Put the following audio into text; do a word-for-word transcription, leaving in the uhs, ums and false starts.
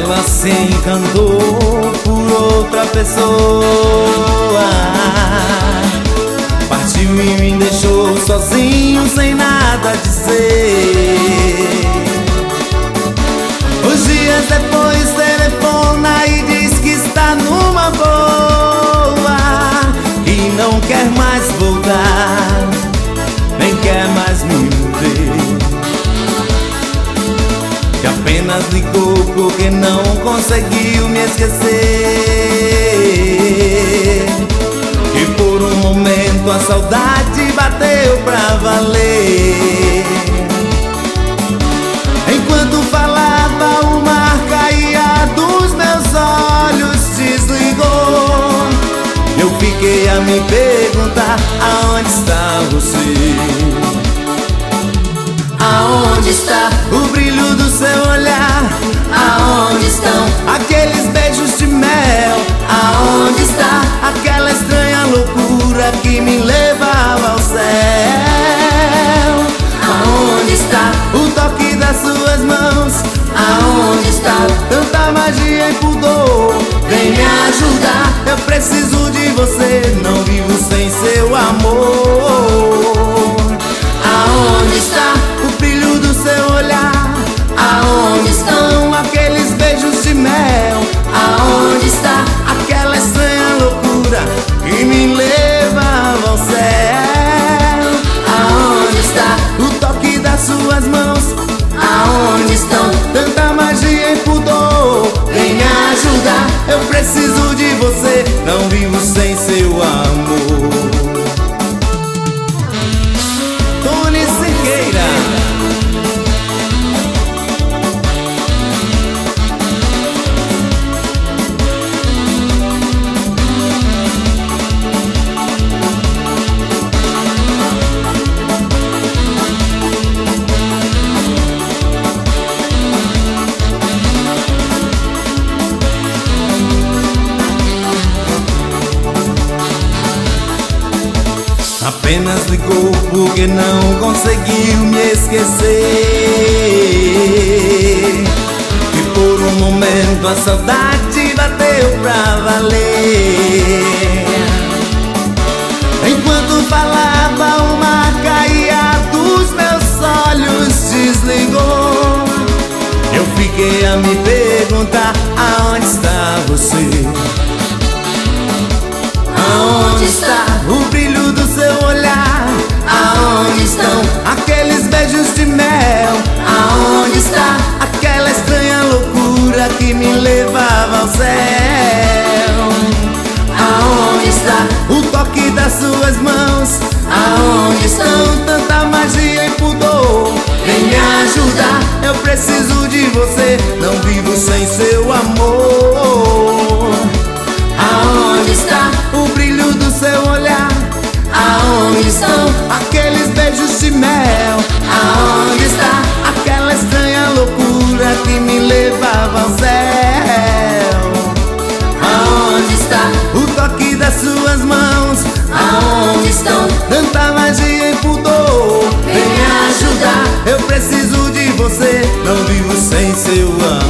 Ela se encantou por outra pessoa, partiu e me deixou sozinho sem nada a dizer. Uns dias depois telefona e diz que está numa boa e não quer mais voltar, nem quer mais me ver, que apenas ligou porque não conseguiu me esquecer, e por um momento a saudade bateu pra valer. Enquanto falava o mar caía dos meus olhos, desligou. Eu fiquei a me perguntar: aonde está você? Aonde está O brilho do seu olhar? Aonde estão Aqueles beijos de mel? Aonde está Aquela estranha loucura que me levava ao céu? Aonde está O toque das suas mãos? Aonde está Tanta magia e pudor, Vem me ajudar. eu preciso de você, não vivo sem seu amor. Aonde está O brilho do seu olhar? Aonde estão Aqueles beijos de mel? Aonde está Aquela estranha loucura que me levava ao céu? Aonde está O toque das suas mãos? Aonde estão Tanta magia e pudor, Vem me ajudar. eu preciso de você, não vivo sem seu amor. Tony Siqueira. Apenas ligou porque não conseguiu me esquecer, e por um momento a saudade bateu pra valer. Enquanto falava o mar caía dos meus olhos, desligou. Eu fiquei a me perguntar: aonde está você? Aonde está O brilho do seu olhar? Aonde estão Aqueles beijos de mel? Aonde está Aquela estranha loucura que me levava ao céu? Aonde está O toque das suas mãos? Aonde estão Tanta magia e pudor, Vem me ajudar. eu preciso de você, não vivo sem seu amor. Aonde está O brilho do seu olhar? Aonde estão Aqueles beijos de mel? Aonde está Aquela estranha loucura que me levava ao céu? Aonde está O toque das suas mãos? Aonde estão Tanta magia e pudor, Vem me ajudar. eu preciso de você, não vivo sem seu amor.